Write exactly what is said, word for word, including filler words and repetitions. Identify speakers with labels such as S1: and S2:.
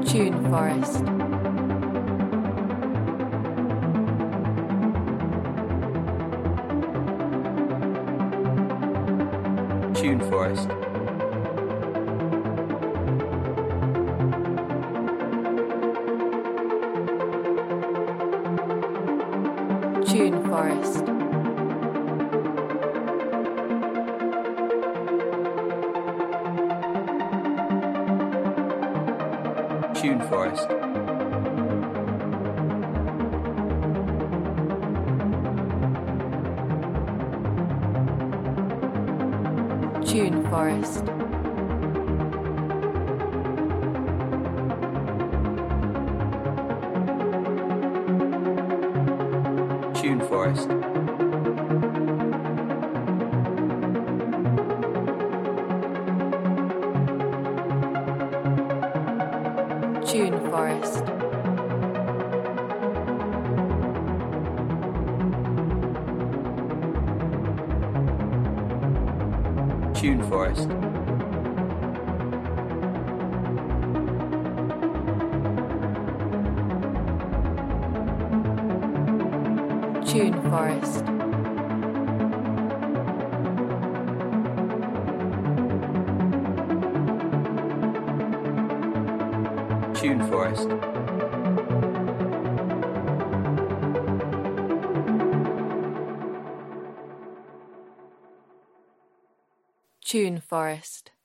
S1: Tune Forest.
S2: Tune Forest.
S1: Tune Forest.
S2: Tune Forest.
S1: Tune Forest.
S2: Tune Forest.
S1: Tune Forest.
S2: Tune Forest.
S1: Tune Forest.
S2: Tune Forest.
S1: Tune Forest.